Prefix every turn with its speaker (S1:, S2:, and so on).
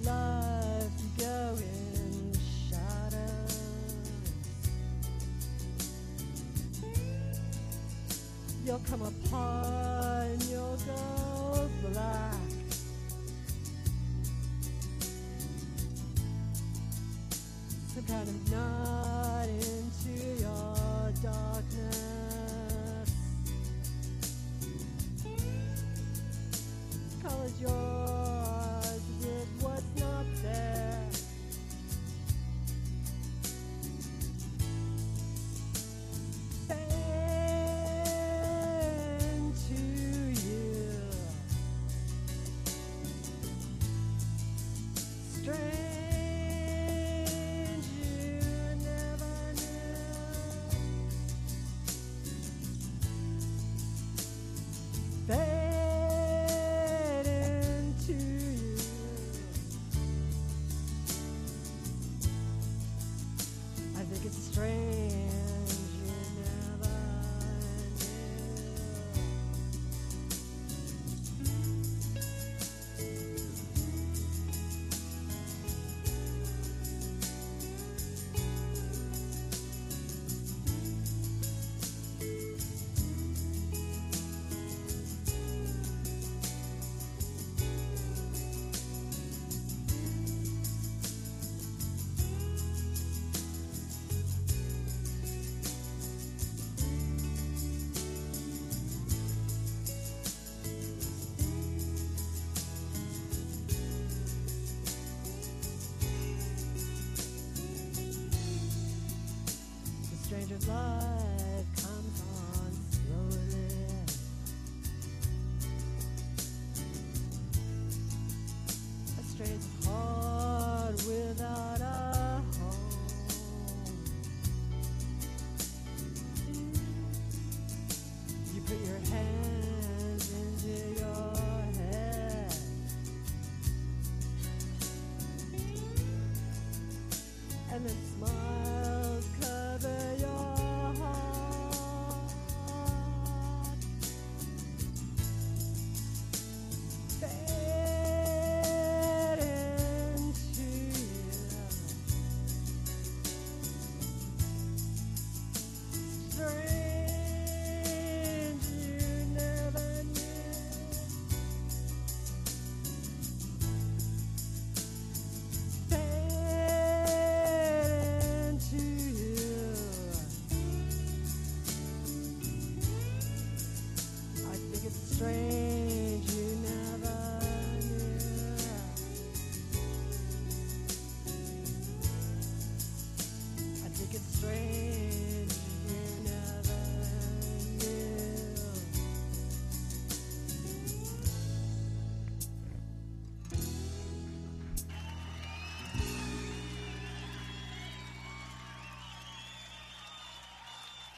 S1: life you go in shadows. You'll come apart and you'll go black. Some kind of knot into your darkness. Colors yours with what's not there. Bend to you. Strange you never knew. Fade into you. I think it's strange you never stranger's life comes on slowly. A strange heart without a home. You put your hands into your head and then smiles cover your heart. Fade into you. Strange you never knew. Fade into you. I think it's strange you never knew. I think it's strange.